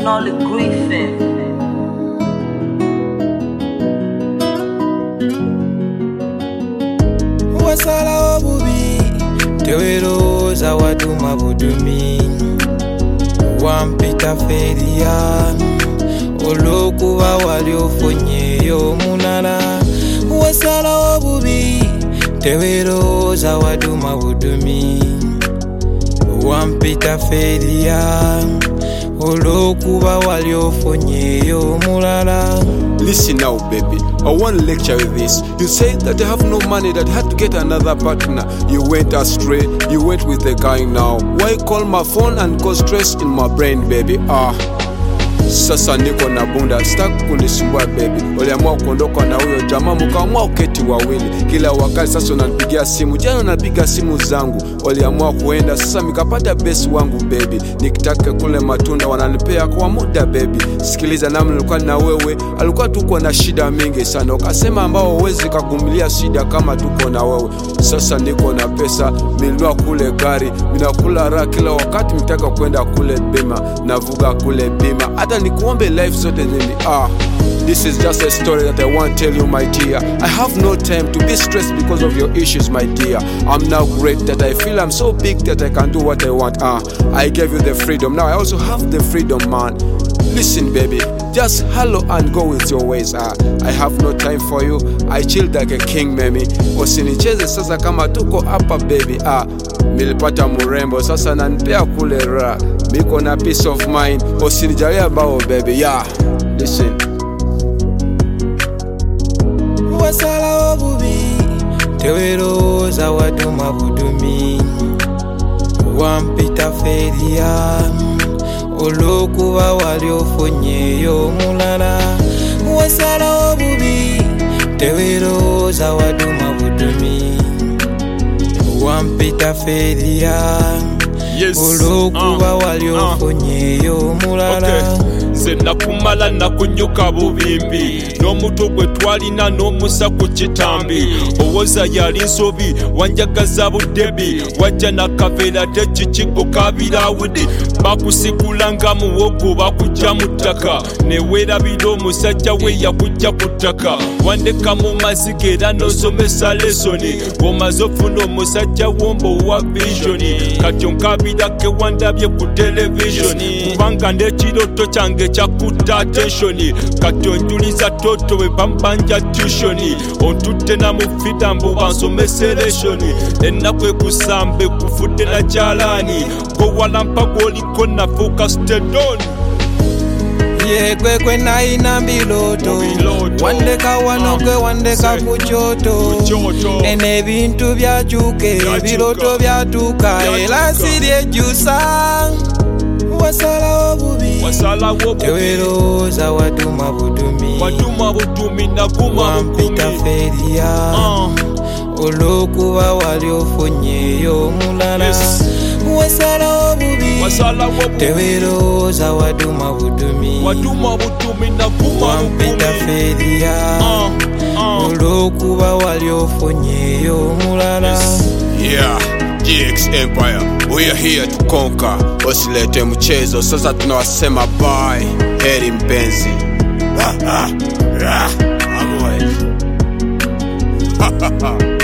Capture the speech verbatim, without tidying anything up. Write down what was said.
Nolly Griffin. Wasala obubi teweroza waduma budumi wampita feria olokuba wali ofunyeyo munala. Wasala obubi teweroza waduma budumi wampita feria olokuba wali ofunyeyo mulala. Listen now, baby, I want to lecture with this. You said that you have no money, that you had to get another partner. You went astray, you went with the guy now. Why call my phone and cause stress in my brain, baby? Ah, sasa niko na bunda, sitaki kunisumbua baby. Uliamua kuondoka na huyo jamaa, mkaamua uketi wawili. Kila wakati sasa unanipigia simu, jana unapiga simu zangu. Uliamua kuenda, sasa mikapata best wangu baby. Nikitaka kule matunda wananipea kwa muda baby. Sikiliza, nami nilikuwa na wewe, alikuwa tuko na shida mingi sana. Ukasema ambao huwezi kuvumilia shida kama tuko na wewe. Sasa niko na pesa, nilinunua kule gari, ninakula raha kila wakati nitaka kwenda kule bima, navuga kule bima. Hata nikuombe life zote nini. Ah, this is just a story that I want to tell you, my dear. I have no time to be stressed because of your issues, my dear. I'm now great that I feel I'm so big that I can do what I want. Ah, I gave you the freedom. Now I also have the freedom, man. Listen, baby, just hello and go with your ways. Ah, I have no time for you. I chill like a king, mami. Usinicheze sasa kama tuko hapa, baby. Ah, nilipata murembo sasa nanipea kule raha. Miko na peace of mind. Usinijalia bao, baby. Yeah, listen. Wasala obubi teweroza waduma budumi wampita feria olokuba wali ofunyeyo mulala. Wasala obubi teweroza waduma budumi wampita feria olokuba wali ofunyeyo mulala. Nze nakumala nakunyuka bubimbi n'omutu gwe twalina n'omusa ku kitambi. Owoza yali nsobi wanjagaza buddebi wajja nakavera te kikigo kabirawudi. Bakusigula nga muwogo bakujja mu ttaka ne weerabira omusajja we yakujja ku ttaka. Wandeka mu mazige era n'osomesa lesoni omaze ofuna omusajja wombo wa visioni. Kati onkabirake wandabye ku televisioni kubanga n'ekiroto kyange chakuta attention. Kati onjuliza toto we bambanja tuition. Ontutte na mufida mbu bansomesereshoni. Ennaku ekusambe kufudde na kyalani. Gowalampa gwoliko nafuuka stedoni. Yegwe kwe naina mbiloto wandeka wanogwe wandeka kuchoto. Nene bintu byachuke biloto byatuka era sirye jusa. Wasala obubi teweroza waduma budumi waduma budumi nakuma wampita feria olokuba wali ofunyeyo mulala. Wasala obubi teweroza waduma budumi waduma budumi nakuma wampita feria olokuba wali ofunyeyo mulala. Yeah, G X Empire, we are here to conquer. Usilete mchezo, sasa tunawasema bye. Heri mpenzi. Ah, ah, ah.